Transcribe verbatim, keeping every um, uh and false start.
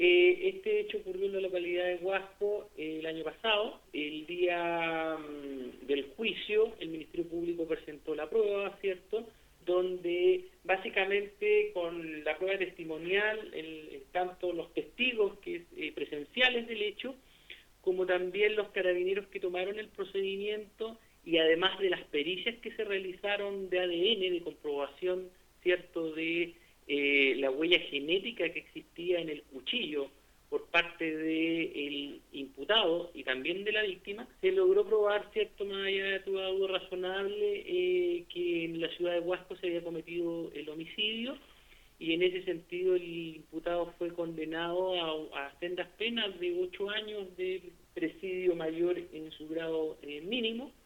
Eh, este hecho ocurrió en la localidad de Huasco eh, el año pasado. El día mm, del juicio, el Ministerio Público presentó la prueba, ¿cierto?, donde básicamente con la prueba testimonial, el, tanto los testigos que eh, presenciales del hecho, como también los carabineros que tomaron el procedimiento, y además de las pericias que se realizaron de A D N, de comprobación, ¿cierto?, de eh, la huella genética que existía en el cuchillo por parte del imputado y también de la víctima, se logró probar, ¿cierto?, más allá de toda duda razonable, eh, que en la ciudad de Huasco se había cometido el homicidio, y en ese sentido el imputado fue condenado a, a sendas penas de ocho años de presidio mayor en su grado eh, mínimo,